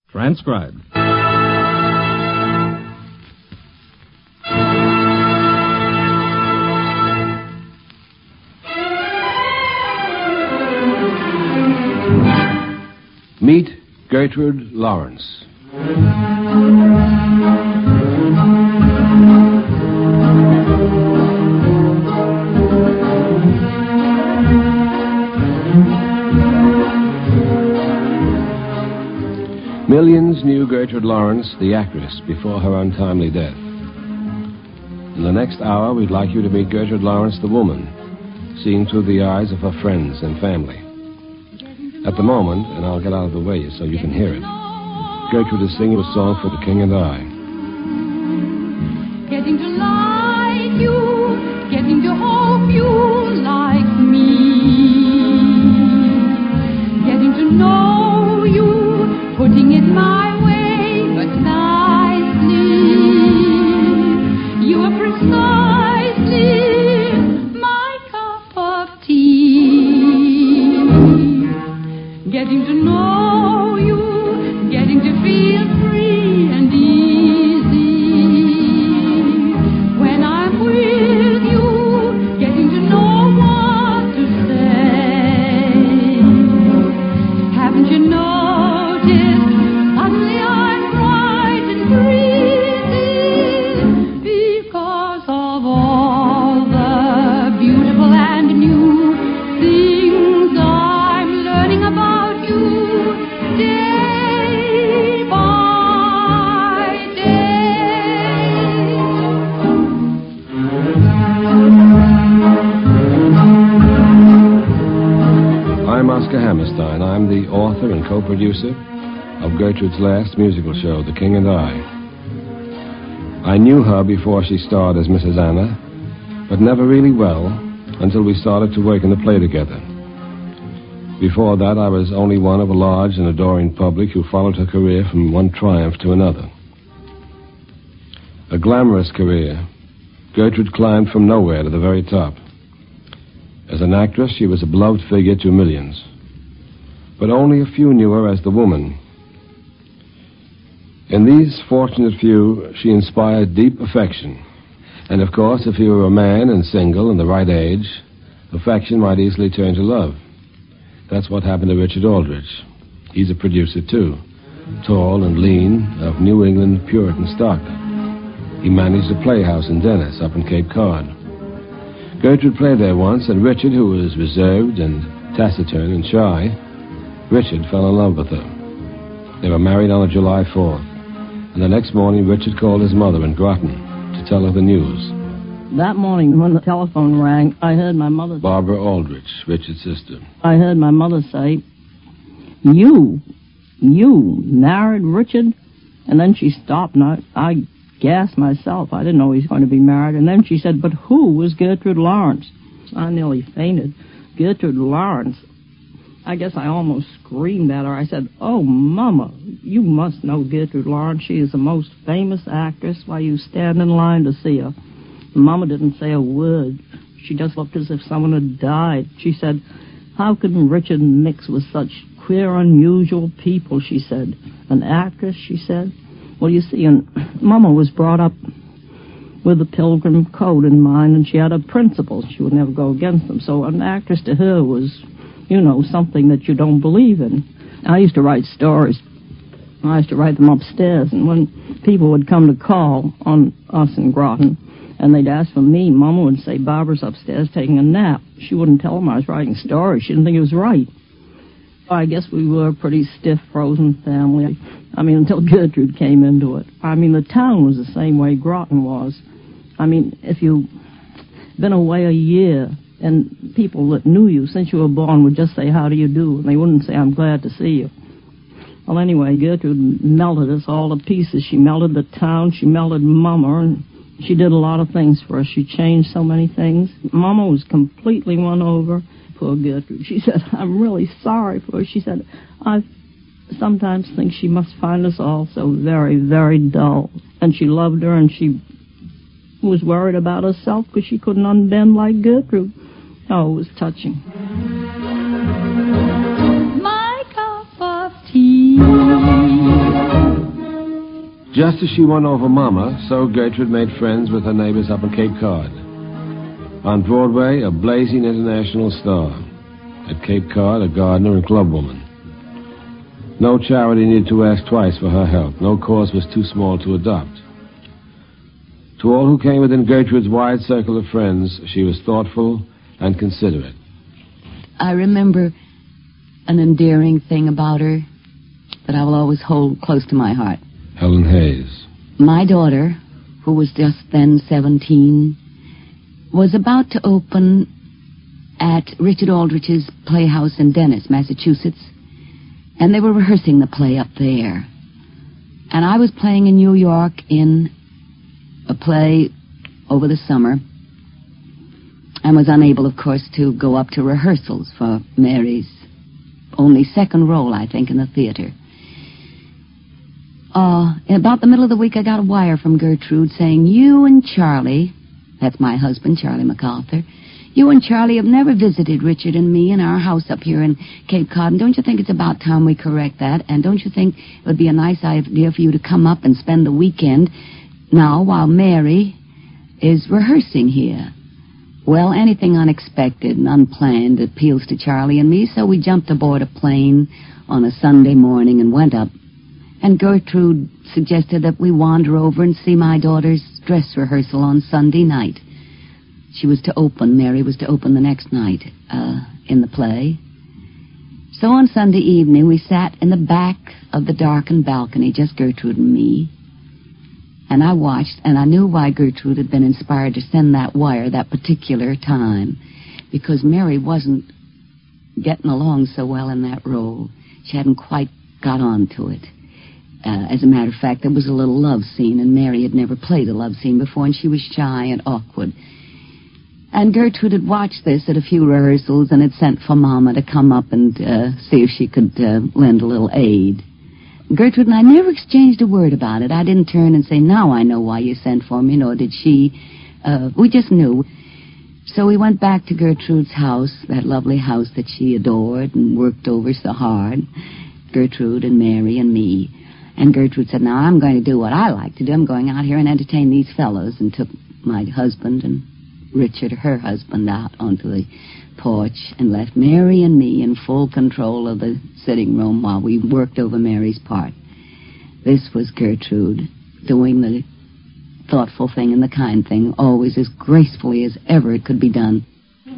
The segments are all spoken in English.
Transcribed. Meet Gertrude Lawrence. Millions knew Gertrude Lawrence, the actress, before her untimely death. In the next hour, we'd like you to meet Gertrude Lawrence, the woman, seen through the eyes of her friends and family. At the moment, and I'll get out of the way so you can hear it, Gertrude is singing a song for The King and I. Getting to like you, getting to hope you like me, getting to know you, putting it my way, but nicely. You are precisely my cup of tea. Getting to know you, getting to feel free and easy. When I'm with you, getting to know what to say. Haven't you noticed, suddenly I'm bright and breezy because of all the beautiful and new things I'm learning about you day by day. I'm Oscar Hammerstein. I'm the author and co-producer of Gertrude's last musical show, The King and I knew her before she starred as Mrs. Anna, but never really well until we started to work in the play together. Before that, I was only one of a large and adoring public who followed her career from one triumph to another. A glamorous career, Gertrude climbed from nowhere to the very top. As an actress, she was a beloved figure to millions, but only a few knew her as the woman. In these fortunate few, she inspired deep affection. And of course, if you were a man and single and the right age, affection might easily turn to love. That's what happened to Richard Aldrich. He's a producer, too. Tall and lean, of New England Puritan stock. He managed a playhouse in Dennis, up in Cape Cod. Gertrude played there once, and Richard, who was reserved and taciturn and shy, Richard fell in love with her. They were married on a July 4th, and the next morning Richard called his mother in Groton to tell her the news. That morning when the telephone rang, I heard my mother... Barbara Aldrich, Richard's sister. I heard my mother say, You married Richard? And then she stopped, and I gasped myself. I didn't know he was going to be married. And then she said, But who was Gertrude Lawrence? I nearly fainted. Gertrude Lawrence. I guess I almost screamed at her. I said, Oh, Mama, you must know Gertrude Lawrence. She is the most famous actress. Why, you stand in line to see her. Mama didn't say a word. She just looked as if someone had died. She said, How can Richard mix with such queer, unusual people, she said. An actress, she said. Well, you see, and Mama was brought up with the Pilgrim Code in mind, and she had her principles. She would never go against them. So an actress to her was, something that you don't believe in. I used to write stories. I used to write them upstairs, and when people would come to call on us in Groton, and they'd ask for me, Mama would say, Barbara's upstairs taking a nap. She wouldn't tell them I was writing stories. She didn't think it was right. I guess we were a pretty stiff, frozen family. Until Gertrude came into it. The town was the same way Groton was. If you've been away a year, and people that knew you since you were born would just say, How do you do? And they wouldn't say, I'm glad to see you. Well, anyway, Gertrude melted us all to pieces. She melted the town. She melted Mama, and she did a lot of things for us. She changed so many things. Mama was completely won over. Poor Gertrude. She said, I'm really sorry for her. She said, I sometimes think she must find us all so very, very dull. And she loved her, and she was worried about herself because she couldn't unbend like Gertrude. Oh, it was touching. My cup of tea. Just as she won over Mama, so Gertrude made friends with her neighbors up in Cape Cod. On Broadway, a blazing international star. At Cape Cod, a gardener and clubwoman. No charity needed to ask twice for her help. No cause was too small to adopt. To all who came within Gertrude's wide circle of friends, she was thoughtful and considerate. I remember an endearing thing about her that I will always hold close to my heart. Helen Hayes. My daughter, who was just then 17, was about to open at Richard Aldrich's Playhouse in Dennis, Massachusetts, and they were rehearsing the play up there. And I was playing in New York in a play over the summer and was unable, of course, to go up to rehearsals for Mary's only second role, I think, in the theater. In about the middle of the week, I got a wire from Gertrude saying, you and Charlie, that's my husband, Charlie MacArthur, you and Charlie have never visited Richard and me in our house up here in Cape Cod, and don't you think it's about time we correct that? And don't you think it would be a nice idea for you to come up and spend the weekend now while Mary is rehearsing here? Well, anything unexpected and unplanned appeals to Charlie and me, so we jumped aboard a plane on a Sunday morning and went up. And Gertrude suggested that we wander over and see my daughter's dress rehearsal on Sunday night. She was to open, Mary was to open the next night in the play. So on Sunday evening, we sat in the back of the darkened balcony, just Gertrude and me. And I watched, and I knew why Gertrude had been inspired to send that wire that particular time, because Mary wasn't getting along so well in that role. She hadn't quite got on to it. As a matter of fact, there was a little love scene, and Mary had never played a love scene before, and she was shy and awkward. And Gertrude had watched this at a few rehearsals and had sent for Mama to come up and see if she could lend a little aid. Gertrude and I never exchanged a word about it. I didn't turn and say, now I know why you sent for me, nor did she. We just knew. So we went back to Gertrude's house, that lovely house that she adored and worked over so hard, Gertrude and Mary and me. And Gertrude said, now I'm going to do what I like to do. I'm going out here and entertain these fellows, and took my husband and Richard, her husband, out onto the porch and left Mary and me in full control of the sitting room while we worked over Mary's part. This was Gertrude doing the thoughtful thing and the kind thing, always as gracefully as ever it could be done.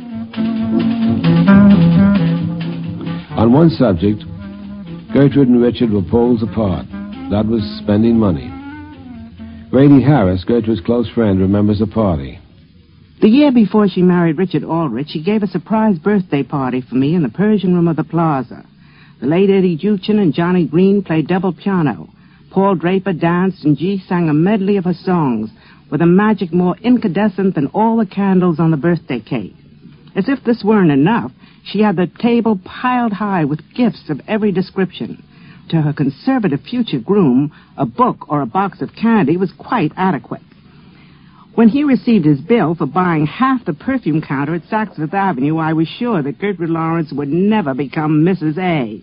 On one subject, Gertrude and Richard were poles apart. That was spending money. Grady Harris, Gertrude's close friend, remembers a party. The year before she married Richard Aldrich, she gave a surprise birthday party for me in the Persian room of the Plaza. The late Eddie Juchin and Johnny Green played double piano. Paul Draper danced, and G sang a medley of her songs with a magic more incandescent than all the candles on the birthday cake. As if this weren't enough, she had the table piled high with gifts of every description. To her conservative future groom, a book or a box of candy was quite adequate. When he received his bill for buying half the perfume counter at Saks Fifth Avenue, I was sure that Gertrude Lawrence would never become Mrs. A.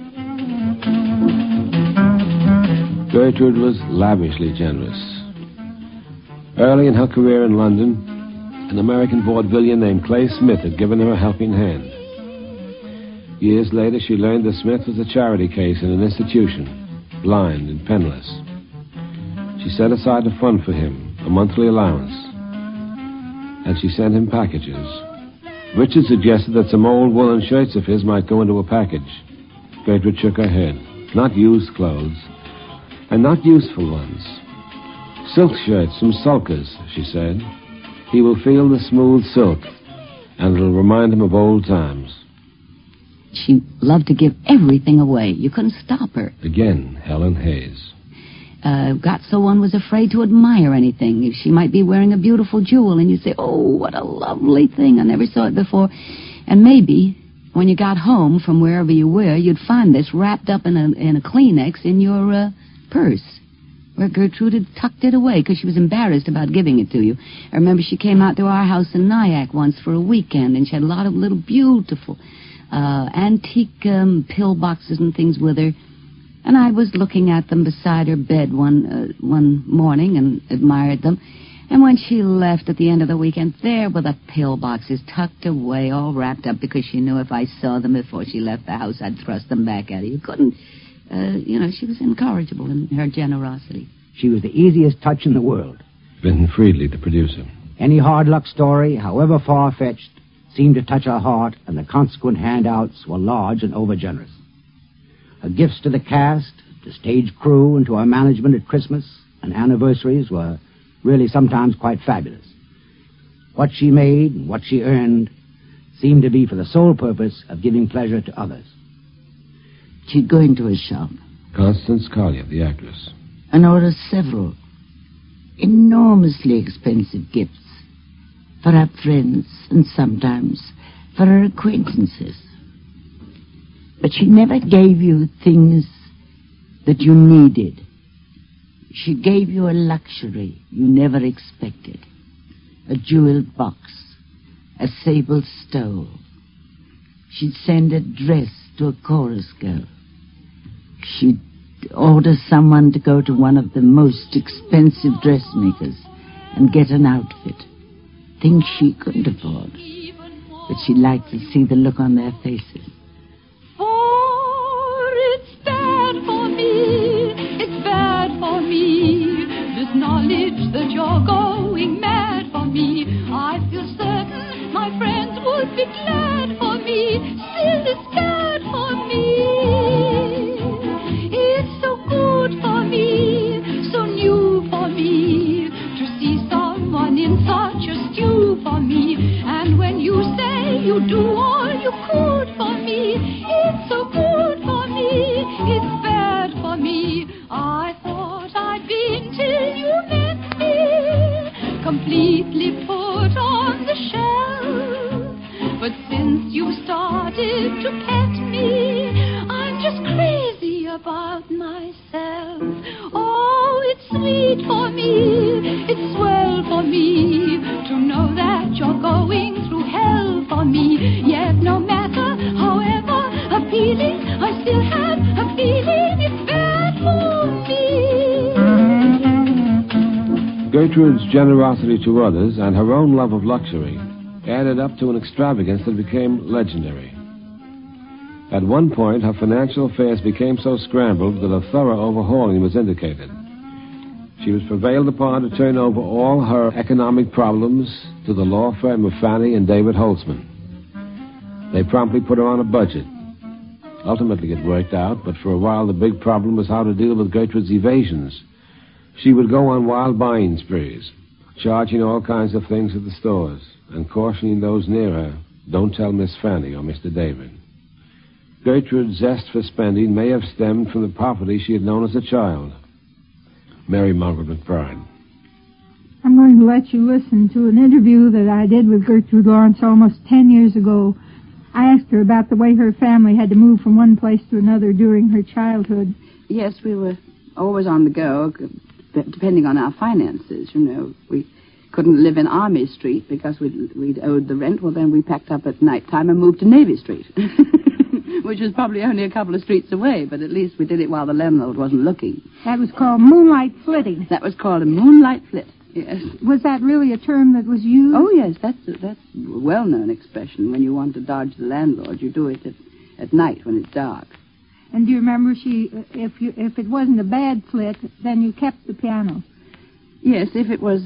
Gertrude was lavishly generous. Early in her career in London, an American vaudevillian named Clay Smith had given her a helping hand. Years later, she learned that Smith was a charity case in an institution, blind and penniless. She set aside a fund for him, a monthly allowance, and she sent him packages. Richard suggested that some old woolen shirts of his might go into a package. Gertrude shook her head. Not used clothes, and not useful ones. Silk shirts from sulkers, she said. He will feel the smooth silk, and it'll remind him of old times. She loved to give everything away. You couldn't stop her. Again, Helen Hayes. Got so one was afraid to admire anything. If she might be wearing a beautiful jewel, and you'd say, oh, what a lovely thing. I never saw it before. And maybe when you got home from wherever you were, you'd find this wrapped up in a Kleenex in your purse, where Gertrude had tucked it away because she was embarrassed about giving it to you. I remember she came out to our house in Nyack once for a weekend, and she had a lot of little beautiful antique pill boxes and things with her. And I was looking at them beside her bed one morning and admired them. And when she left at the end of the weekend, there were the pillboxes tucked away, all wrapped up, because she knew if I saw them before she left the house, I'd thrust them back at her. You couldn't, she was incorrigible in her generosity. She was the easiest touch in the world. Vinton Friedley, the producer. Any hard luck story, however far-fetched, seemed to touch her heart, and the consequent handouts were large and overgenerous. Her gifts to the cast, to stage crew, and to our management at Christmas and anniversaries were really sometimes quite fabulous. What she made and what she earned seemed to be for the sole purpose of giving pleasure to others. She'd go into a shop Constance Collier, the actress. and order several enormously expensive gifts for her friends and sometimes for her acquaintances. But she never gave you things that you needed. She gave you a luxury you never expected. A jeweled box, a sable stole. She'd send a dress to a chorus girl. She'd order someone to go to one of the most expensive dressmakers and get an outfit. Things she couldn't afford. But she liked to see the look on their faces. For it's bad for me, it's bad for me. This knowledge that you're going mad for me. I feel certain my friends would be glad for me. Still it's bad for me. It's so good for me, so new for me, to see someone in such a stew for me. And when you say you do all you could for me, it's so good for me, it's bad for me. I thought I'd been till you met me, completely put on the shelf. But since you started to pet me, I'm just crazy about myself. Oh, it's sweet for me, it's swell for me, to know that you're going through hell for me. Yet no matter, however appealing, I still have a feeling it's bad for me. Gertrude's generosity to others and her own love of luxury added up to an extravagance that became legendary. At one point, her financial affairs became so scrambled that a thorough overhauling was indicated. She was prevailed upon to turn over all her economic problems to the law firm of Fanny and David Holtzman. They promptly put her on a budget. Ultimately, it worked out, but for a while the big problem was how to deal with Gertrude's evasions. She would go on wild buying sprees, charging all kinds of things at the stores, and cautioning those near her, don't tell Miss Fanny or Mr. David. Gertrude's zest for spending may have stemmed from the poverty she had known as a child. Mary Margaret McBride. I'm going to let you listen to an interview that I did with Gertrude Lawrence almost 10 years ago. I asked her about the way her family had to move from one place to another during her childhood. Yes, we were always on the go, depending on our finances, you know. We couldn't live in Army Street because we'd owed the rent. Well, then we packed up at night time and moved to Navy Street, which was probably only a couple of streets away, but at least we did it while the landlord wasn't looking. That was called moonlight flitting. That was called a moonlight flit, yes. Was that really a term that was used? Oh, yes, that's a well-known expression. When you want to dodge the landlord, you do it at night when it's dark. And do you remember if it wasn't a bad flit, then you kept the piano? Yes, if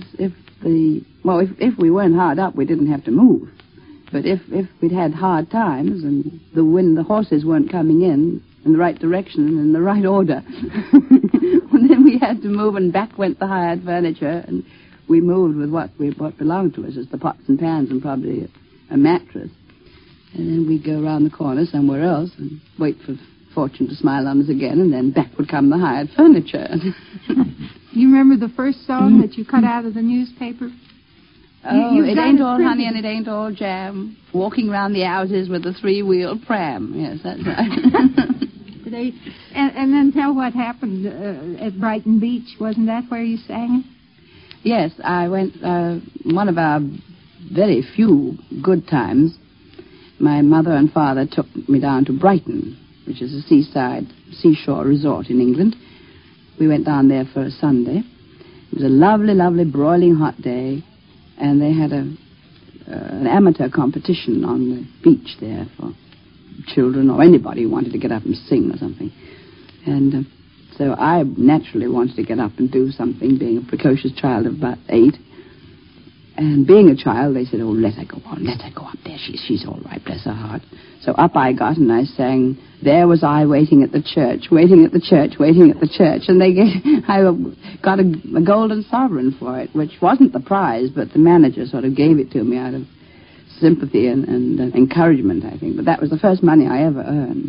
we weren't hard up, we didn't have to move. But if we'd had hard times and the horses weren't coming in the right direction and in the right order, well, then we had to move, and back went the hired furniture, and we moved with what belonged to us, as the pots and pans and probably a mattress. And then we'd go around the corner somewhere else and wait for fortune to smile on us again, and then back would come the hired furniture. You remember the first song that you cut out of the newspaper? Oh, it ain't all honey and it ain't all jam. Walking round the houses with a three-wheel pram. Yes, that's right. And then tell what happened at Brighton Beach. Wasn't that where you sang? Yes, I went, one of our very few good times, my mother and father took me down to Brighton which is a seashore resort in England. We went down there for a Sunday. It was a lovely, lovely, broiling hot day, and they had an amateur competition on the beach there for children or anybody who wanted to get up and sing or something. And so I naturally wanted to get up and do something, being a precocious child of about 8. And being a child, they said, oh, let her go on, let her go up there. She's all right, bless her heart. So up I got, and I sang, there was I waiting at the church, waiting at the church, waiting at the church. And I got a golden sovereign for it, which wasn't the prize, but the manager sort of gave it to me out of sympathy and encouragement, I think. But that was the first money I ever earned.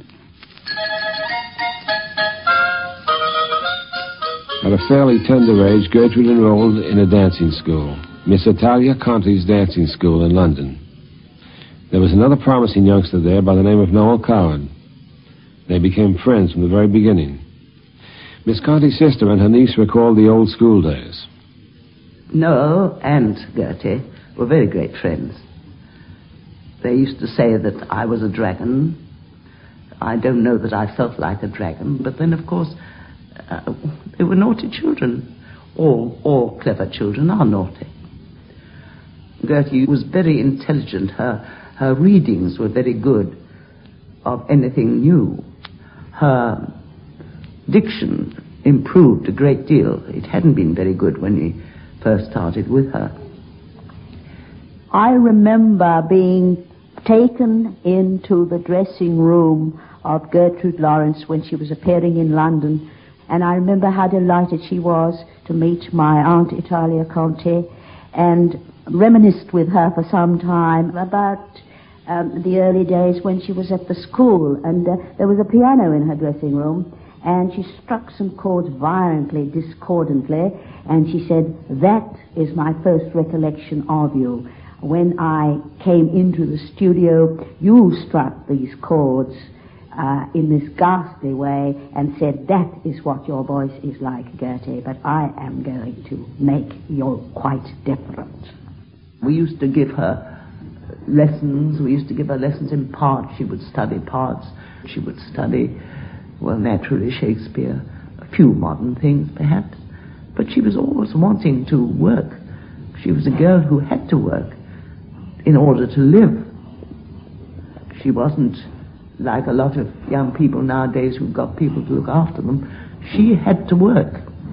At a fairly tender age, Gertrude enrolled in a dancing school, Miss Italia Conti's dancing school in London. There was another promising youngster there by the name of Noel Coward. They became friends from the very beginning. Miss Conti's sister and her niece recalled the old school days. Noel and Gertie were very great friends. They used to say that I was a dragon. I don't know that I felt like a dragon, but then, of course, they were naughty children. All clever children are naughty. Gertie was very intelligent. Her readings were very good of anything new. Her diction improved a great deal. It hadn't been very good when we first started with her. I remember being taken into the dressing room of Gertrude Lawrence when she was appearing in London, and I remember how delighted she was to meet my Aunt Italia Conti, and reminisced with her for some time about the early days when she was at the school, and there was a piano in her dressing room, and she struck some chords violently, discordantly, and she said, that is my first recollection of you. When I came into the studio, you struck these chords in this ghastly way and said, that is what your voice is like, Gertie, but I am going to make you quite different. We used to give her lessons. We used to give her lessons in parts. She would study parts. She would study, well, naturally Shakespeare, a few modern things perhaps, but she was always wanting to work. She was a girl who had to work in order to live. She wasn't like a lot of young people nowadays who've got people to look after them. She had to work.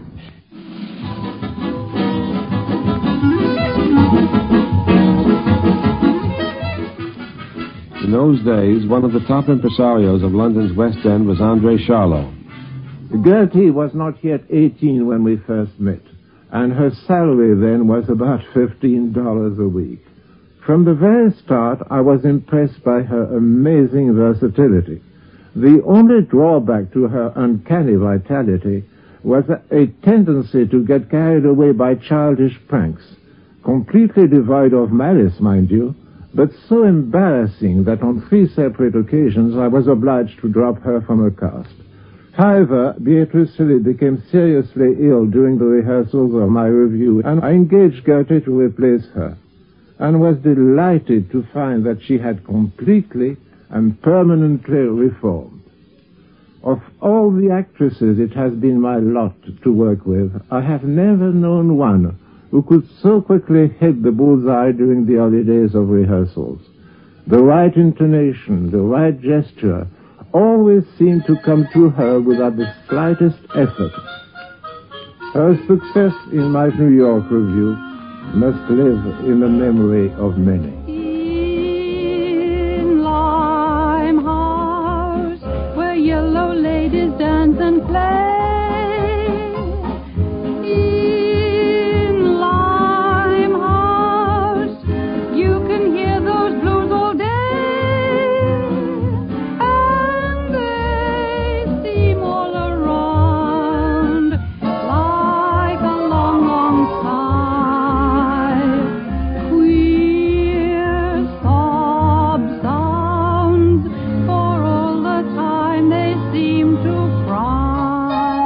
In those days, one of the top impresarios of London's West End was André Charlot. Gertie was not yet 18 when we first met, and her salary then was about $15 a week. From the very start, I was impressed by her amazing versatility. The only drawback to her uncanny vitality was a tendency to get carried away by childish pranks, completely devoid of malice, mind you, but so embarrassing that on 3 separate occasions I was obliged to drop her from a cast. However, Beatrice Shelley became seriously ill during the rehearsals of my review, and I engaged Gertie to replace her, and was delighted to find that she had completely and permanently reformed. Of all the actresses it has been my lot to work with, I have never known one who could so quickly hit the bullseye during the early days of rehearsals. The right intonation, the right gesture, always seemed to come to her without the slightest effort. Her success in my New York review must live in the memory of many. In Limehouse, where yellow ladies dance and play. In Limehouse, you can hear those blues all day, and they seem all around like a long, long sigh. Queer sob sounds, for all the time they seem to cry.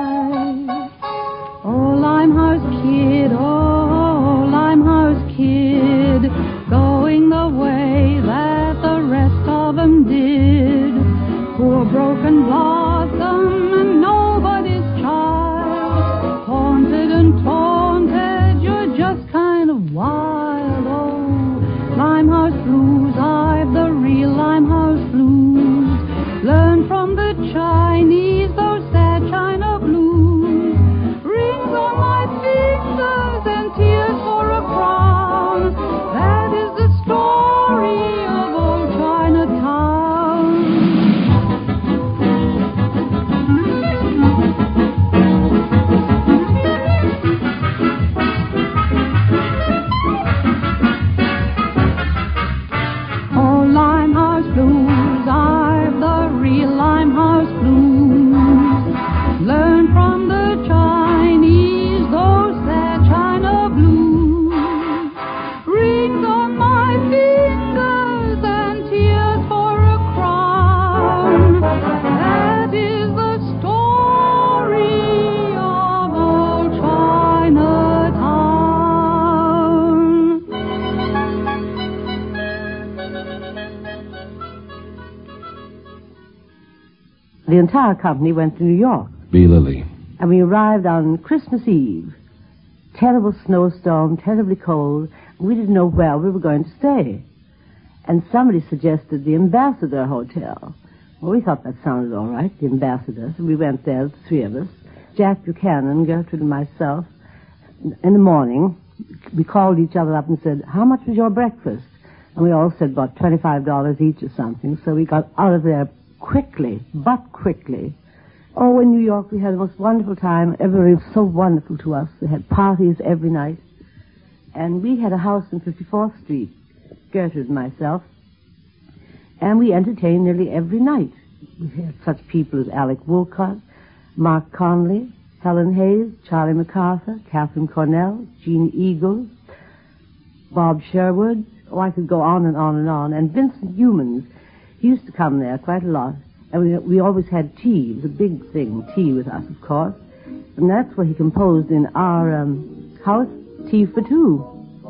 the entire company went to New York. B. Lilly. And we arrived on Christmas Eve. Terrible snowstorm, terribly cold. We didn't know where we were going to stay. And somebody suggested the Ambassador Hotel. Well, we thought that sounded all right, the Ambassador. So we went there, the three of us, Jack Buchanan, Gertrude, and myself. In the morning, we called each other up and said, how much was your breakfast? And we all said about $25 each or something. So we got out of there quickly, but quickly. Oh, in New York, we had the most wonderful time. Everybody was so wonderful to us. They had parties every night. And we had a house in 54th Street, Gertrude and myself. And we entertained nearly every night. We had such people as Alec Woolcott, Mark Conley, Helen Hayes, Charlie MacArthur, Catherine Cornell, Jean Eagles, Bob Sherwood. Oh, I could go on and on and on. And Vincent Youmans, he used to come there quite a lot. And we always had tea. It was a big thing, tea with us, of course. And that's what he composed in our house, Tea for Two.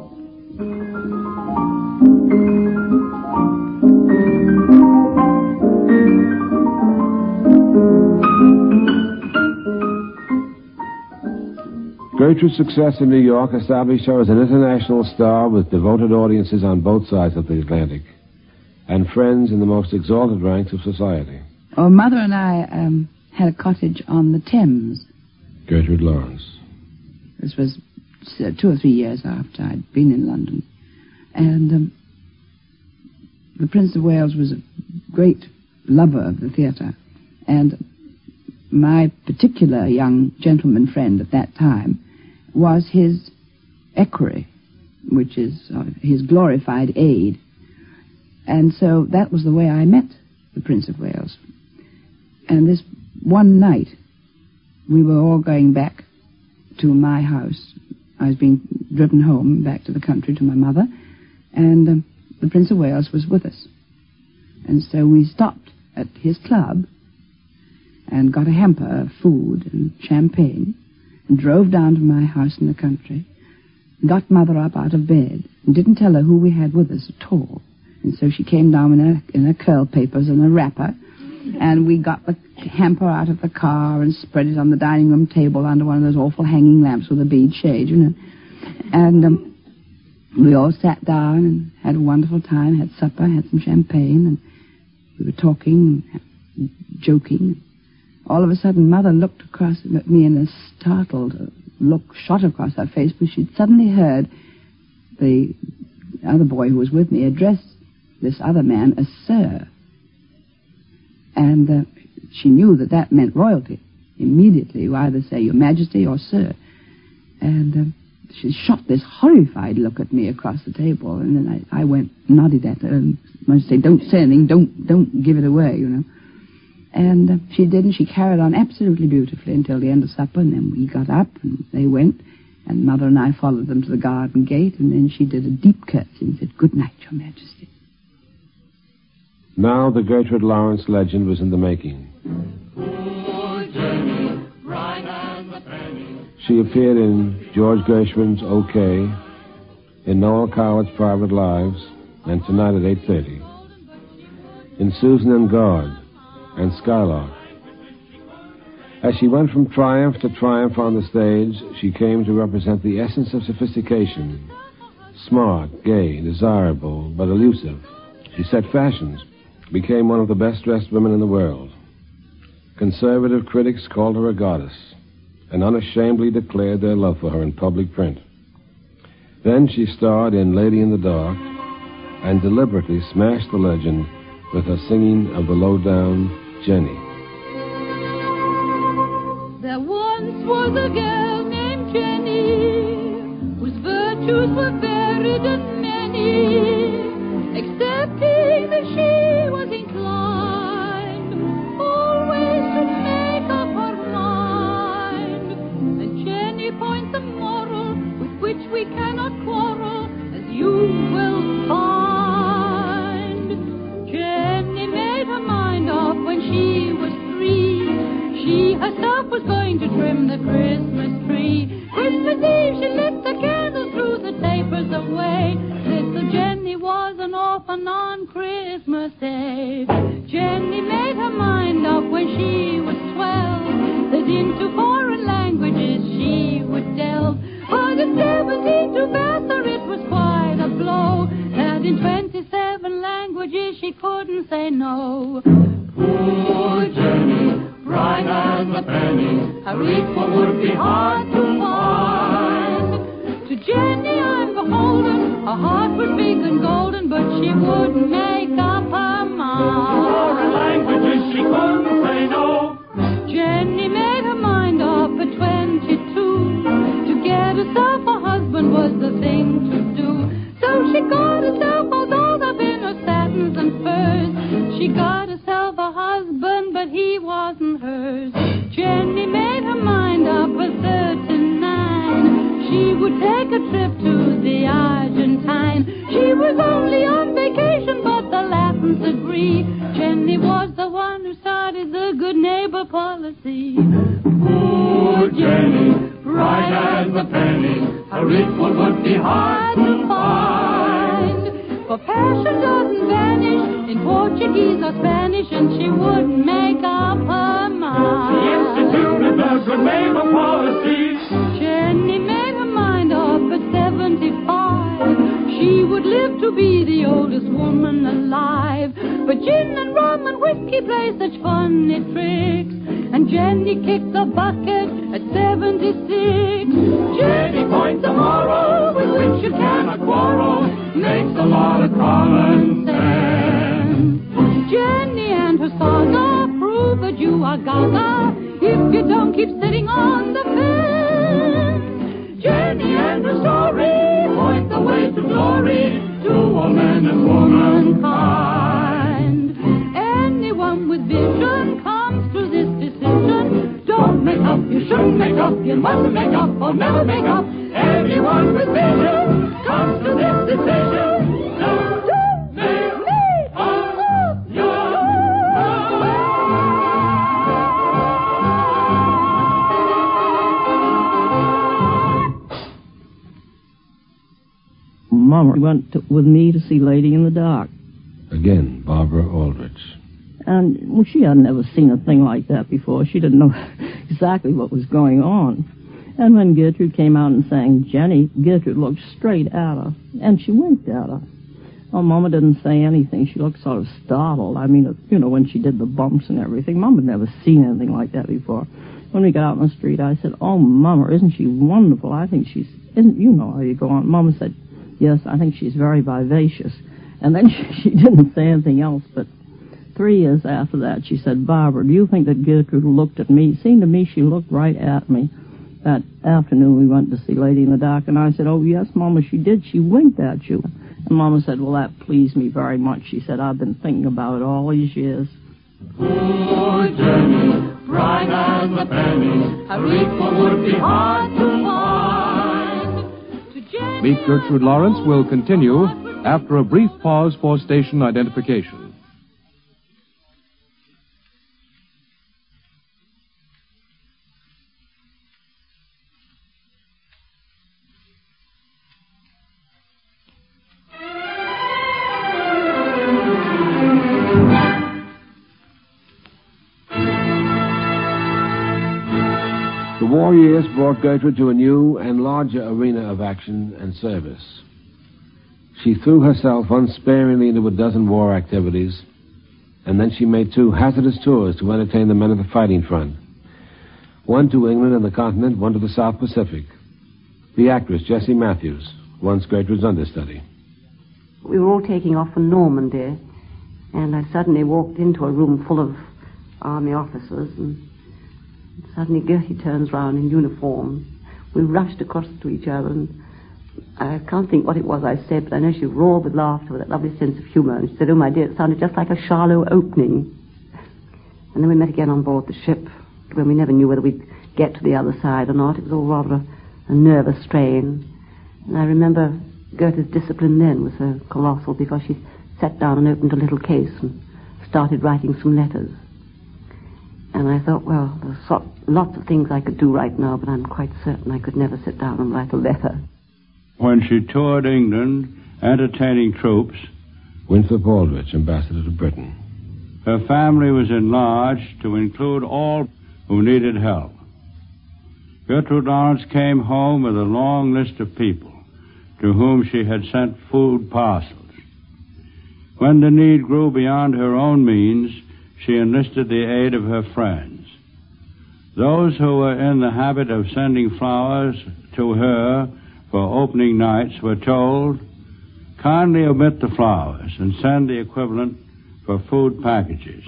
Gertrude's success in New York established her as an international star with devoted audiences on both sides of the Atlantic and friends in the most exalted ranks of society. Oh, Mother and I had a cottage on the Thames. Gertrude Lawrence. This was 2 or 3 years after I'd been in London. And the Prince of Wales was a great lover of the theatre. And my particular young gentleman friend at that time was his equerry, which is his glorified aide. And so that was the way I met the Prince of Wales. And this one night, we were all going back to my house. I was being driven home back to the country to my mother, and the Prince of Wales was with us. And so we stopped at his club and got a hamper of food and champagne and drove down to my house in the country, got Mother up out of bed and didn't tell her who we had with us at all. And so she came down in her curl papers and a wrapper, and we got the hamper out of the car and spread it on the dining room table under one of those awful hanging lamps with a bead shade, you know. And we all sat down and had a wonderful time, had supper, had some champagne, and we were talking and joking. All of a sudden, Mother looked across at me and a startled look shot across her face, because she'd suddenly heard the other boy who was with me address this other man as Sir. And she knew that that meant royalty. Immediately, you either say Your Majesty or Sir. And she shot this horrified look at me across the table, and then I went, nodded at her, and I said, don't say anything, don't give it away, you know. And she did, and she carried on absolutely beautifully until the end of supper, and then we got up, and they went, and Mother and I followed them to the garden gate, and then she did a deep curtsy and said, Good night, Your Majesty. Now the Gertrude Lawrence legend was in the making. She appeared in George Gershwin's OK, in Noel Cowart's Private Lives, and tonight at 8:30, in Susan and God, and Skylark. As she went from triumph to triumph on the stage, she came to represent the essence of sophistication. Smart, gay, desirable, but elusive. She set fashions, became one of the best-dressed women in the world. Conservative critics called her a goddess, and unashamedly declared their love for her in public print. Then she starred in Lady in the Dark, and deliberately smashed the legend with her singing of the low-down Jenny. There once was a girl named Jenny, whose virtues were varied and many, excepting that she was inclined always to make up her mind. And Jenny points a moral with which we cannot quarrel, as you will find. Jenny made her mind up when she was 3. She herself was going to trim the Christmas tree. Christmas Eve she lit the candle, threw the tapers away. Little Jenny was an orphan on Christmas Day. Jenny made her mind up when she into foreign languages she would delve. But at 17 to Vassar it was quite a blow that in 27 languages she couldn't say no. Poor Jenny, bright as a penny, her equal would be hard to find. To Jenny I'm beholden, her heart was big and golden, but she wouldn't make up her mind. Foreign languages she couldn't say no. Jenny made her mind up at 22. To get herself a husband was the thing to do. So she got herself all dolled up in her satins and furs. She got herself a husband, but he wasn't hers. Jenny made her mind up at 39. She would take a trip to the Argentine. She was only on vacation, but the Latins agree. Jenny was the one who started the good neighbor policy. Poor Jenny, bright as a penny, her equal would be hard to find. For passion doesn't vanish in Portuguese or Spanish, and she wouldn't make up her mind. She instituted the good neighbor policy. Jenny made her mind up at 75. She would live to be the oldest woman alive. But gin and rum and whiskey play such funny tricks, and Jenny kicked the bucket at 76. Jenny points a moral with which you cannot quarrel, makes a lot of common sense. Jenny and her saga prove that you are gaga if you don't keep sitting on the fence. Jenny and her story point the way to glory to woman and womankind. Anyone with vision comes to this decision. Don't make up, you shouldn't make up, you mustn't make up or never make up. Everyone with vision comes to this decision. Don't make up your Mama went with me to see Lady in the Dark. Again, Barbara Aldrich. And well, she had never seen a thing like that before. She didn't know exactly what was going on. And when Gertrude came out and sang Jenny, Gertrude looked straight at her, and she winked at her. Oh, Mama didn't say anything. She looked sort of startled. I mean, you know, when she did the bumps and everything. Mama had never seen anything like that before. When we got out on the street, I said, "Oh, Mama, isn't she wonderful? I think she's, isn't, you know how you go on." Mama said, "Yes, I think she's very vivacious." And then she didn't say anything else, but 3 years after that, she said, "Barbara, do you think that Gertrude looked at me?" It seemed to me she looked right at me. That afternoon, we went to see Lady in the Dark, and I said, "Oh, yes, Mama, she did. She winked at you." And Mama said, "Well, that pleased me very much." She said, "I've been thinking about it all these years." Poor Jenny, bright as a penny, her equal would be hard to find. Meet Gertrude Lawrence will continue after a brief pause for station identification. The war years brought Gertrude to a new and larger arena of action and service. She threw herself unsparingly into a dozen war activities, and then she made 2 hazardous tours to entertain the men at the fighting front. One to England and the continent, one to the South Pacific. The actress, Jessie Matthews, once Gertrude's understudy. We were all taking off for Normandy, and I suddenly walked into a room full of army officers, and suddenly Gertie turns round in uniform. We rushed across to each other, and I can't think what it was I said, but I know she roared with laughter with that lovely sense of humour. And she said, "Oh, my dear, it sounded just like a Charlot opening." And then we met again on board the ship, when we never knew whether we'd get to the other side or not. It was all rather a nervous strain. And I remember Gertie's discipline then was so colossal, because she sat down and opened a little case and started writing some letters. And I thought, well, there's lots of things I could do right now, but I'm quite certain I could never sit down and write a letter. When she toured England, entertaining troops, Winthrop Aldrich, ambassador to Britain. Her family was enlarged to include all who needed help. Gertrude Lawrence came home with a long list of people to whom she had sent food parcels. When the need grew beyond her own means, she enlisted the aid of her friends. Those who were in the habit of sending flowers to her for opening nights were told, kindly omit the flowers and send the equivalent for food packages.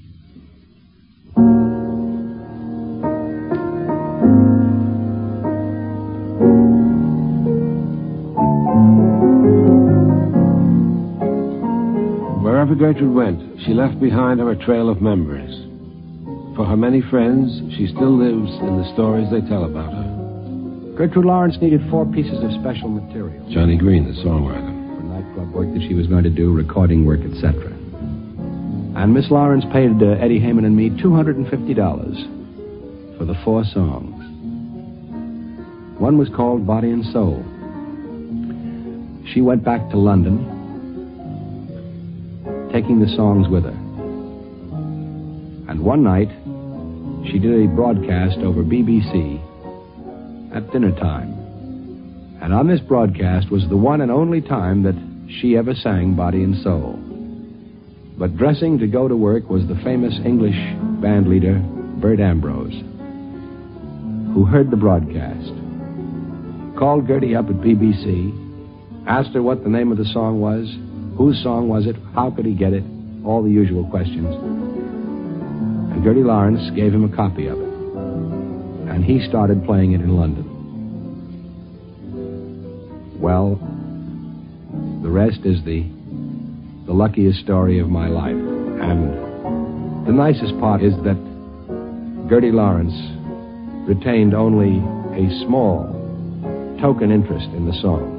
Wherever Gertrude went, she left behind her a trail of memories. For her many friends, she still lives in the stories they tell about her. Gertrude Lawrence needed 4 pieces of special material. Johnny Green, the songwriter. For nightclub work that she was going to do, recording work, etc. And Miss Lawrence paid Eddie Heyman and me $250 for the 4 songs. One was called Body and Soul. She went back to London, taking the songs with her. And one night, she did a broadcast over BBC at dinner time. And on this broadcast was the one and only time that she ever sang Body and Soul. But dressing to go to work was the famous English band leader, Bert Ambrose, who heard the broadcast, called Gertie up at BBC, asked her what the name of the song was, whose song was it, how could he get it, all the usual questions. And Gertie Lawrence gave him a copy of it. And he started playing it in London. Well, the rest is the luckiest story of my life. And the nicest part is that Gertie Lawrence retained only a small token interest in the song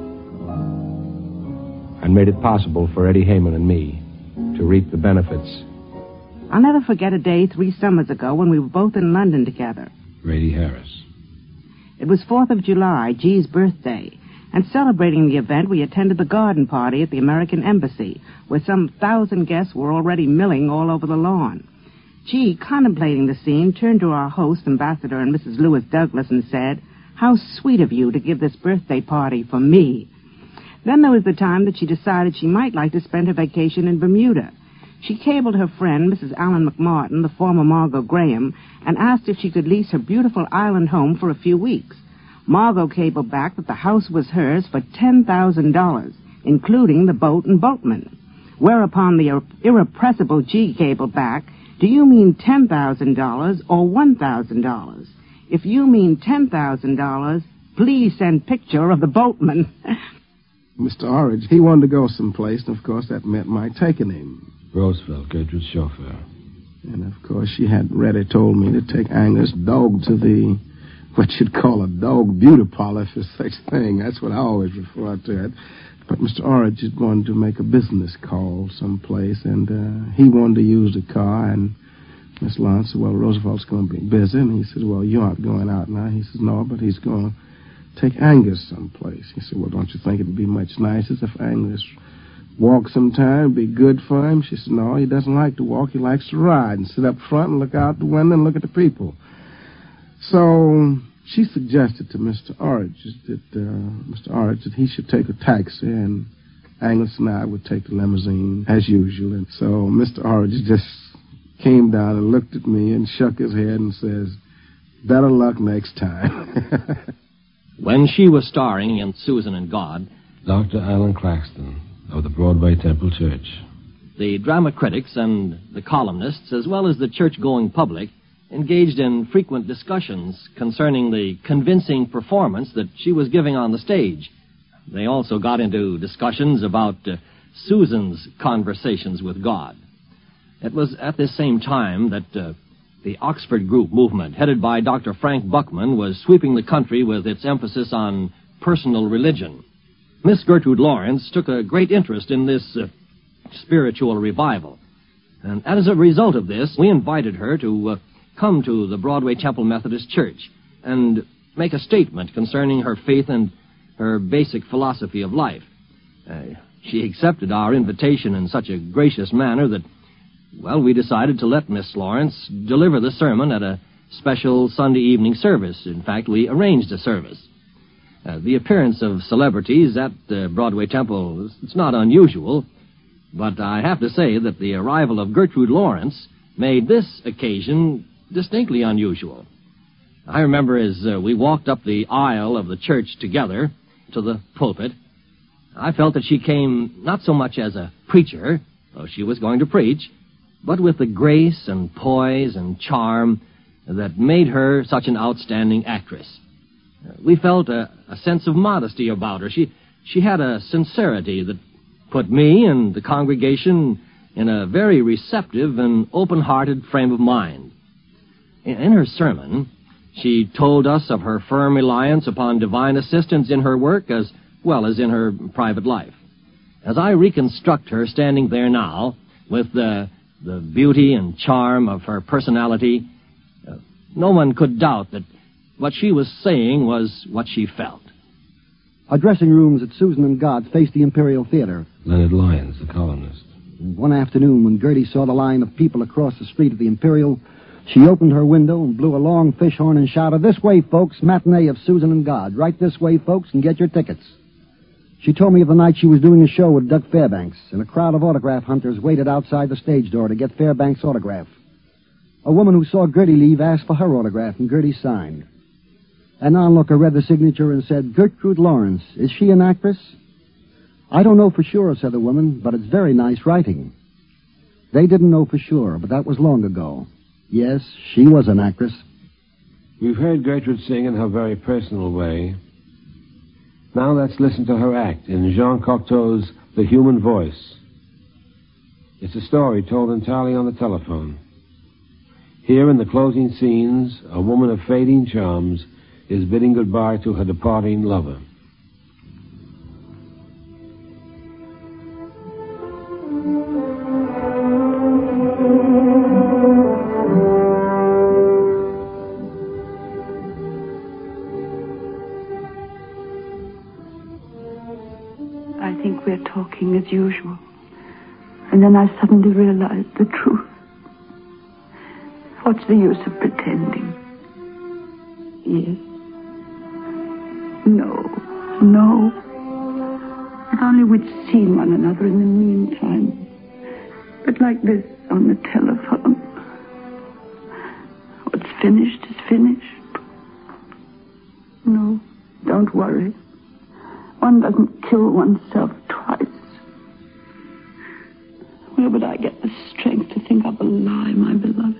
and made it possible for Eddie Heyman and me to reap the benefits. I'll never forget a day 3 summers ago when we were both in London together. Grady Harris. It was 4th of July, G's birthday, and celebrating the event, we attended the garden party at the American Embassy, where some 1,000 guests were already milling all over the lawn. G, contemplating the scene, turned to our host, Ambassador and Mrs. Lewis Douglas, and said, "How sweet of you to give this birthday party for me." Then there was the time that she decided she might like to spend her vacation in Bermuda. She cabled her friend, Mrs. Allen McMartin, the former Margot Graham, and asked if she could lease her beautiful island home for a few weeks. Margot cabled back that the house was hers for $10,000, including the boat and boatman. Whereupon the irrepressible G cabled back, "Do you mean $10,000 or $1,000? If you mean $10,000, please send picture of the boatman." Mr. Orridge, he wanted to go someplace, and of course that meant my taking him. Roosevelt, Gertrude's chauffeur. And of course she had ready told me to take Angus' dog to the, what you'd call a dog beauty parlor, if there's such thing. That's what I always refer to it. But Mr. Orridge had wanted to make a business call someplace, and he wanted to use the car, and Miss Lawrence said, "Well, Roosevelt's going to be busy." And he said, "Well, you aren't going out now." He says, "No, but he's going to take Angus someplace." He said, "Well, don't you think it would be much nicer if Angus walked sometime? It'd be good for him?" She said, "No, he doesn't like to walk. He likes to ride and sit up front and look out the window and look at the people." So she suggested to Mr. Orridge that he should take a taxi, and Angus and I would take the limousine as usual. And so Mr. Orridge just came down and looked at me and shook his head and says, "Better luck next time." When she was starring in Susan and God, Dr. Alan Claxton of the Broadway Temple Church. The drama critics and the columnists, as well as the church-going public, engaged in frequent discussions concerning the convincing performance that she was giving on the stage. They also got into discussions about Susan's conversations with God. It was at this same time that the Oxford Group movement, headed by Dr. Frank Buckman, was sweeping the country with its emphasis on personal religion. Miss Gertrude Lawrence took a great interest in this spiritual revival. And as a result of this, we invited her to come to the Broadway Temple Methodist Church and make a statement concerning her faith and her basic philosophy of life. She accepted our invitation in such a gracious manner that, well, we decided to let Miss Lawrence deliver the sermon at a special Sunday evening service. In fact, we arranged a service. The appearance of celebrities at Broadway Temple, it's not unusual, but I have to say that the arrival of Gertrude Lawrence made this occasion distinctly unusual. I remember as we walked up the aisle of the church together to the pulpit, I felt that she came not so much as a preacher, though she was going to preach, but with the grace and poise and charm that made her such an outstanding actress. We felt a sense of modesty about her. She had a sincerity that put me and the congregation in a very receptive and open-hearted frame of mind. In her sermon, she told us of her firm reliance upon divine assistance in her work as well as in her private life. As I reconstruct her standing there now, with the beauty and charm of her personality, no one could doubt that what she was saying was what she felt. Our dressing rooms at Susan and God's faced the Imperial Theater. Leonard Lyons, the columnist. One afternoon, when Gertie saw the line of people across the street at the Imperial, she opened her window and blew a long fish horn and shouted, "This way, folks, matinee of Susan and God. Right this way, folks, and get your tickets." She told me of the night she was doing a show with Doug Fairbanks, and a crowd of autograph hunters waited outside the stage door to get Fairbanks' autograph. A woman who saw Gertie leave asked for her autograph, and Gertie signed. An onlooker read the signature and said, "Gertrude Lawrence. Is she an actress?" "I don't know for sure," said the woman, "but it's very nice writing." They didn't know for sure, but that was long ago. Yes, she was an actress. We've heard Gertrude sing in her very personal way. Now let's listen to her act in Jean Cocteau's The Human Voice. It's a story told entirely on the telephone. Here in the closing scenes, a woman of fading charms is bidding goodbye to her departing lover. I think we're talking as usual. And then I suddenly realized the truth. What's the use of pretending? Yes. No. If only we'd seen one another in the meantime. But like this on the telephone. What's finished is finished. No, don't worry. One doesn't kill oneself twice. Where would I get the strength to think up a lie, my beloved?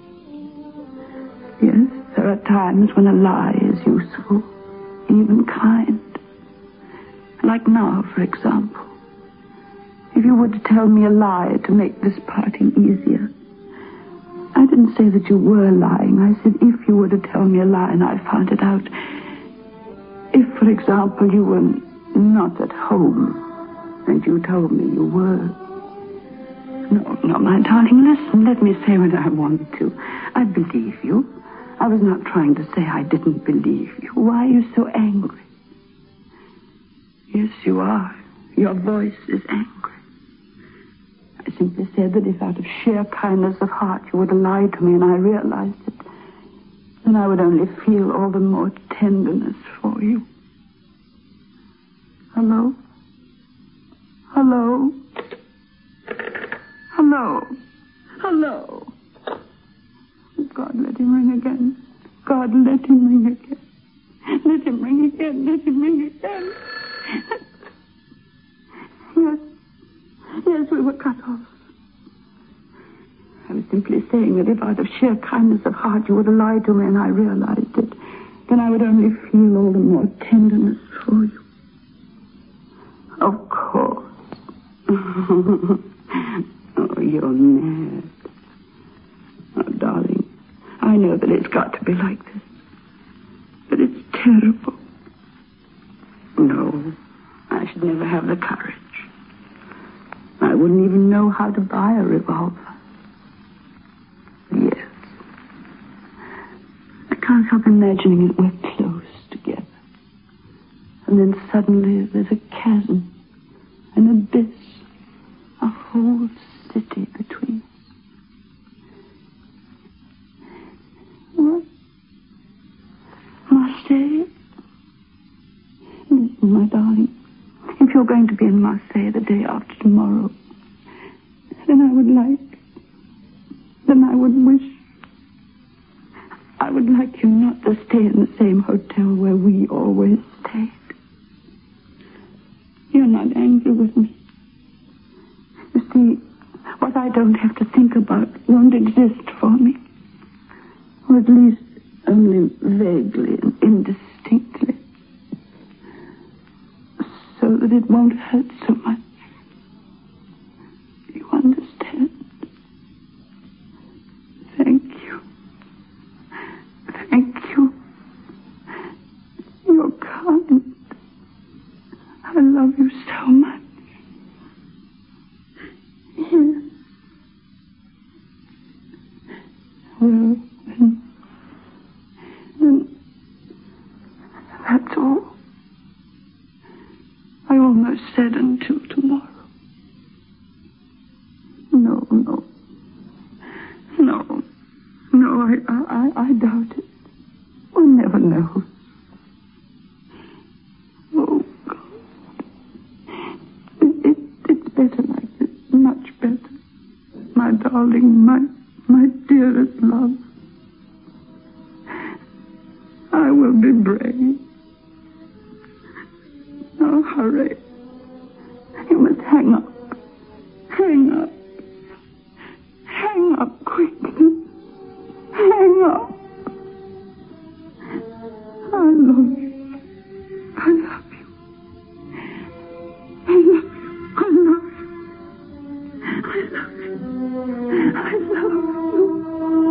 Yes, there are times when a lie is useful, even kind. Like now, for example. If you were to tell me a lie to make this parting easier. I didn't say that you were lying. I said if you were to tell me a lie and I found it out. If, for example, you were not at home and you told me you were. No, my darling, listen. Let me say what I want to. I believe you. I was not trying to say I didn't believe you. Why are you so angry? Yes, you are. Your voice is angry. I simply said that if out of sheer kindness of heart you would have lied to me and I realized it, then I would only feel all the more tenderness for you. Hello? Hello? Hello? Hello? God, let him ring again. God, let him ring again. Let him ring again. Let him ring again. Yes, we were cut off. I was simply saying that if out of sheer kindness of heart you would have lied to me and I realized it, then I would only feel all the more tenderness for you. Of course. Oh, you're mad. Oh, darling, I know that it's got to be like this. But it's terrible. No, I should never have the courage. I wouldn't even know how to buy a revolver. Yes. I can't help imagining that we're close together. And then suddenly there's a chasm, an abyss, a whole city between us. What? you're going to be in Marseille the day after tomorrow, then I would like you not to stay in the same hotel where we always stayed. You're not angry with me. You see, what I don't have to think about won't exist for me. Or at least only vaguely and indistinctly. So that it won't hurt so much. You understand? Thank you. Thank you. You're kind. I love you so much. Yes. Well, then that's all. I almost said until tomorrow. No, I doubt it. One never knows. Oh, God. It's better like this, much better. My darling, my dearest love. I will be brave. Now hurry. You must hang up. Hang up. Hang up quickly. Hang up. I love you. I love you. I love you. I love you. I love you. I love you.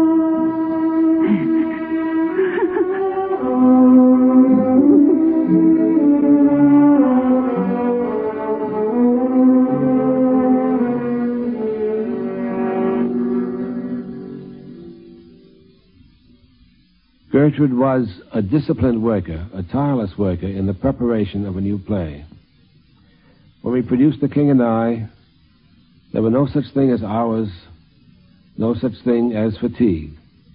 Gertrude was a disciplined worker, a tireless worker in the preparation of a new play. When we produced The King and I, there were no such thing as hours, no such thing as fatigue.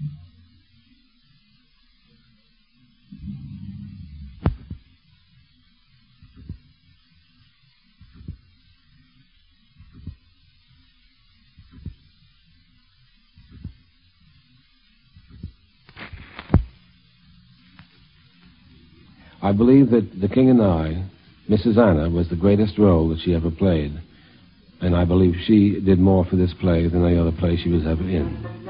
I believe that The King and I, Mrs. Anna, was the greatest role that she ever played. And I believe she did more for this play than any other play she was ever in.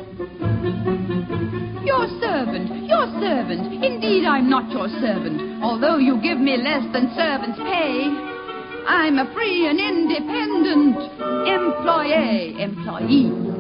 Your servant. Indeed, I'm not your servant, although you give me less than servant's pay. I'm a free and independent employee.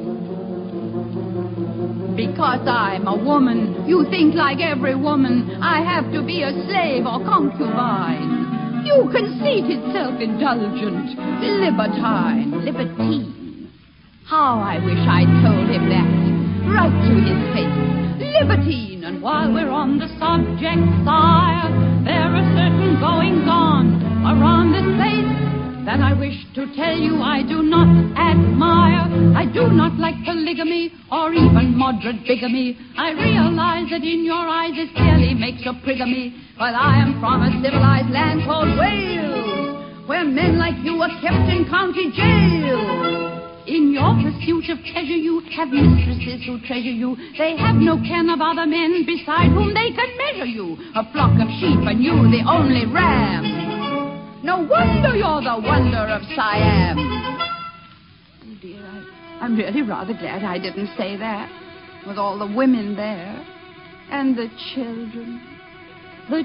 Because I'm a woman, you think like every woman I have to be a slave or concubine. You conceited, self-indulgent, libertine. How I wish I'd told him that, right to his face. Libertine, and while we're on the subject, sire, there are certain goings-on around this place that I wish to tell you I do not admire. I do not like polygamy or even moderate bigamy. I realize that in your eyes it clearly makes a prig of me. But I am from a civilized land called Wales, where men like you are kept in county jail. In your pursuit of pleasure you have mistresses who treasure you. They have no ken of other men beside whom they can measure you. A flock of sheep and you the only ram. No wonder you're the wonder of Siam. Oh, dear, I'm really rather glad I didn't say that. With all the women there. And the children. The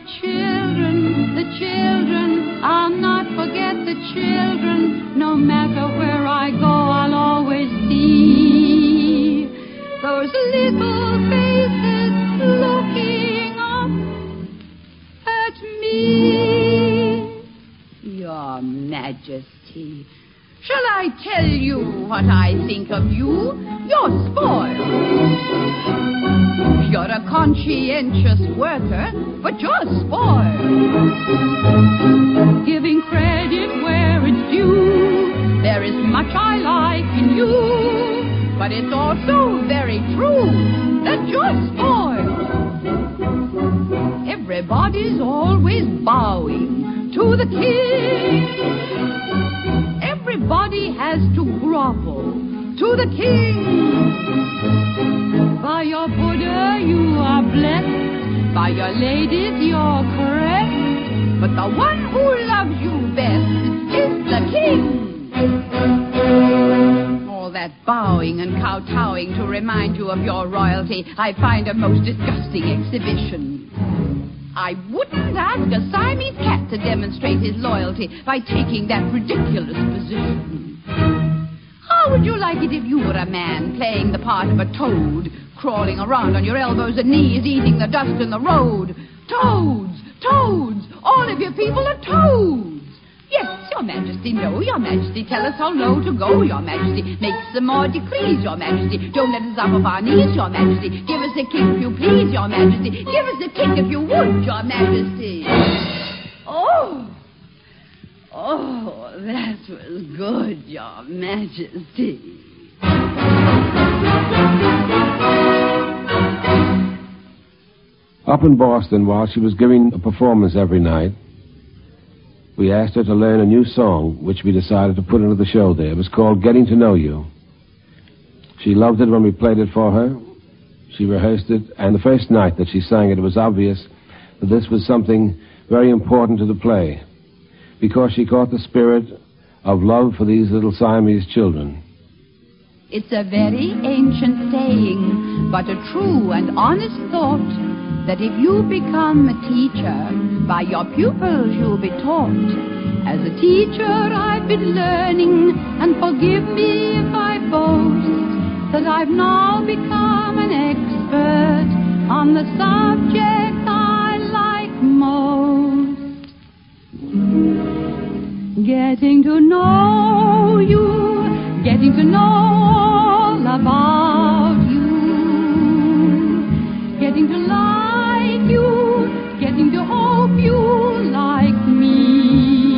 children. I'll not forget the children. No matter where I go, I'll always see those little faces looking up at me. Your Majesty, shall I tell you what I think of you? You're spoiled. You're a conscientious worker, but you're spoiled. Giving credit where it's due, there is much I like in you, but it's also very true that you're spoiled. Everybody's always bowing to the king. Everybody has to grovel to the king. By your Buddha you are blessed, by your ladies you're correct, but the one who loves you best is the king. All that bowing and kowtowing to remind you of your royalty I find a most disgusting exhibition. I wouldn't ask a Siamese cat to demonstrate his loyalty by taking that ridiculous position. How would you like it if you were a man playing the part of a toad, crawling around on your elbows and knees, eating the dust in the road? Toads! Toads! All of you people are toads! Yes, Your Majesty, no, Your Majesty, tell us how low to go, Your Majesty. Make some more decrees, Your Majesty. Don't let us up of our knees, Your Majesty. Give us a kick if you please, Your Majesty. Give us a kick if you would, Your Majesty. Oh, that was good, Your Majesty. Up in Boston, while she was giving a performance every night, we asked her to learn a new song, which we decided to put into the show there. It was called Getting to Know You. She loved it when we played it for her. She rehearsed it, and the first night that she sang it, it was obvious that this was something very important to the play, because she caught the spirit of love for these little Siamese children. It's a very ancient saying, but a true and honest thought, that if you become a teacher, by your pupils you'll be taught. As a teacher I've been learning, and forgive me if I boast, that I've now become an expert on the subject I like most. Getting to know you, getting to know all about you, getting to like you, getting to hope you like me,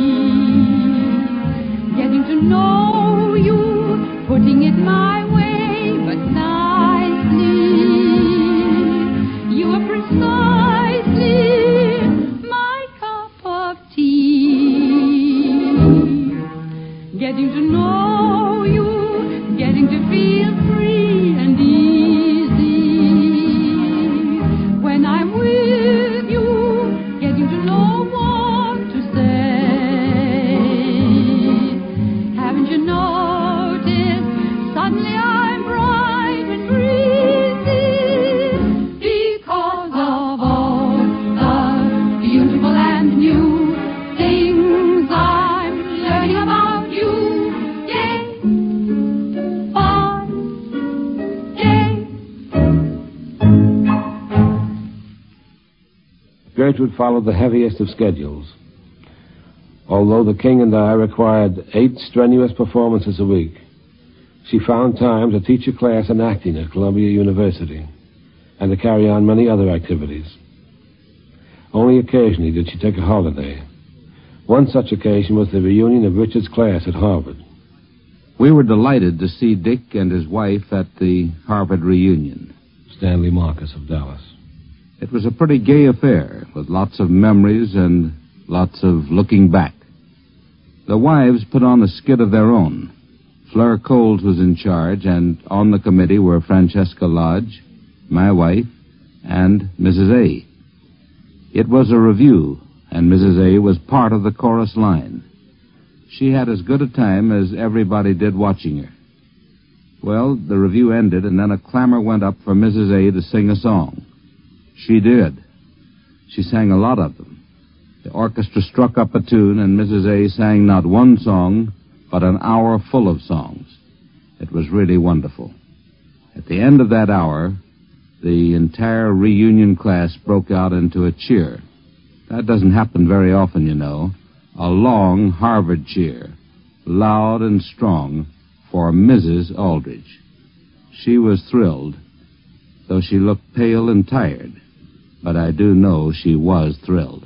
getting to know you, putting it my way, but nicely. You are precisely my cup of tea. Getting to know you, getting to feel free and easy. When I'm with you, getting to know what to say. Haven't you noticed, suddenly I'm bright and breezy, because of all the beautiful and new things I'm learning about you. Gertrude followed the heaviest of schedules. Although the king and I required 8 strenuous performances a week, she found time to teach a class in acting at Columbia University and to carry on many other activities. Only occasionally did she take a holiday. One such occasion was the reunion of Richard's class at Harvard. We were delighted to see Dick and his wife at the Harvard reunion. Stanley Marcus of Dallas. It was a pretty gay affair, with lots of memories and lots of looking back. The wives put on a skit of their own. Fleur Coles was in charge, and on the committee were Francesca Lodge, my wife, and Mrs. A. It was a review, and Mrs. A was part of the chorus line. She had as good a time as everybody did watching her. Well, the review ended, and then a clamor went up for Mrs. A to sing a song. She did. She sang a lot of them. The orchestra struck up a tune, and Mrs. A sang not one song, but an hour full of songs. It was really wonderful. At the end of that hour, the entire reunion class broke out into a cheer. That doesn't happen very often, you know. A long Harvard cheer, loud and strong, for Mrs. Aldrich. She was thrilled, though she looked pale and tired. But I do know she was thrilled.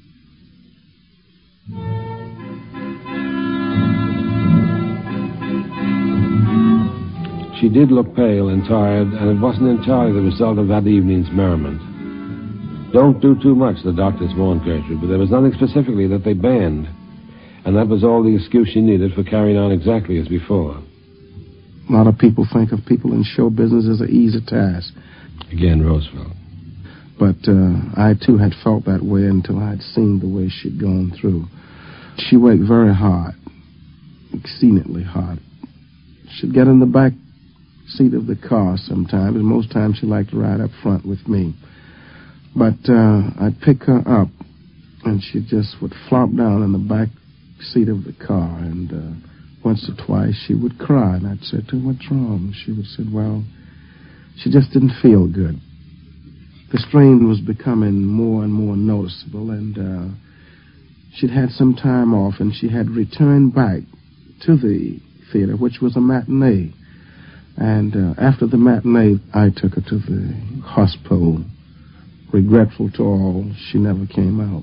She did look pale and tired, and it wasn't entirely the result of that evening's merriment. Don't do too much, the doctors warned Gertrude, but there was nothing specifically that they banned. And that was all the excuse she needed for carrying on exactly as before. A lot of people think of people in show business as an easy task. Again, Roosevelt. But I, too, had felt that way until I'd seen the way she'd gone through. She worked very hard, exceedingly hard. She'd get in the back seat of the car sometimes, and most times she liked to ride up front with me. But I'd pick her up, and she just would flop down in the back seat of the car, and once or twice she would cry, and I'd say to her, "What's wrong?" She would say, "Well, she just didn't feel good." The strain was becoming more and more noticeable, and she'd had some time off, and she had returned back to the theater, which was a matinee. And after the matinee, I took her to the hospital. Regretful to all, she never came out.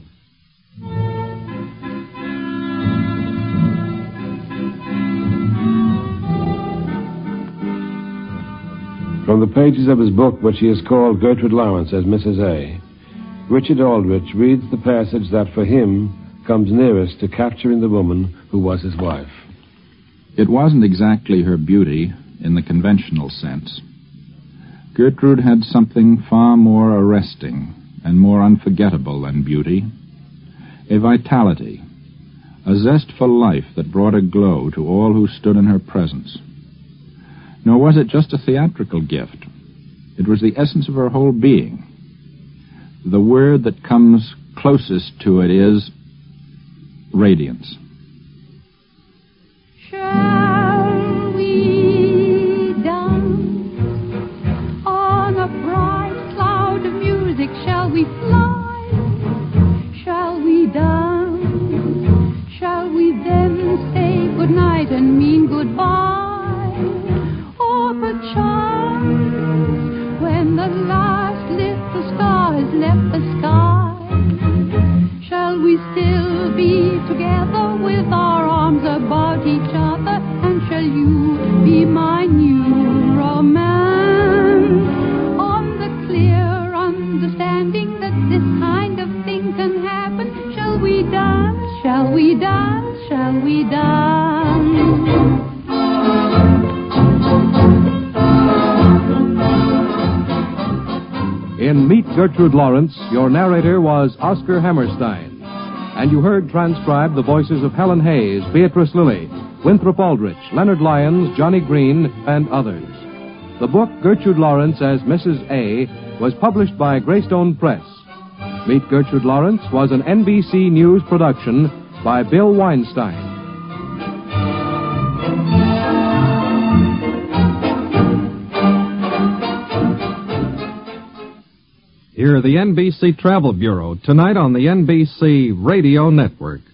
From the pages of his book, which he has called Gertrude Lawrence as Mrs. A., Richard Aldrich reads the passage that for him comes nearest to capturing the woman who was his wife. It wasn't exactly her beauty in the conventional sense. Gertrude had something far more arresting and more unforgettable than beauty, a vitality, a zest for life that brought a glow to all who stood in her presence. Nor was it just a theatrical gift. It was the essence of her whole being. The word that comes closest to it is radiance. Shall we dance on a bright cloud of music? Shall we fly? Shall we dance? Shall we then say goodnight and mean goodbye? Or perchance, when the last little star has left the sky, shall we still be together with our arms about each other? And shall you be my new romance? On the clear understanding that this kind of thing can happen, shall we dance? Shall we dance? Shall we dance? In Meet Gertrude Lawrence, your narrator was Oscar Hammerstein. And you heard transcribed the voices of Helen Hayes, Beatrice Lilly, Winthrop Aldrich, Leonard Lyons, Johnny Green, and others. The book, Gertrude Lawrence as Mrs. A., was published by Greystone Press. Meet Gertrude Lawrence was an NBC News production by Bill Weinstein. Hear the NBC Travel Bureau tonight on the NBC Radio Network.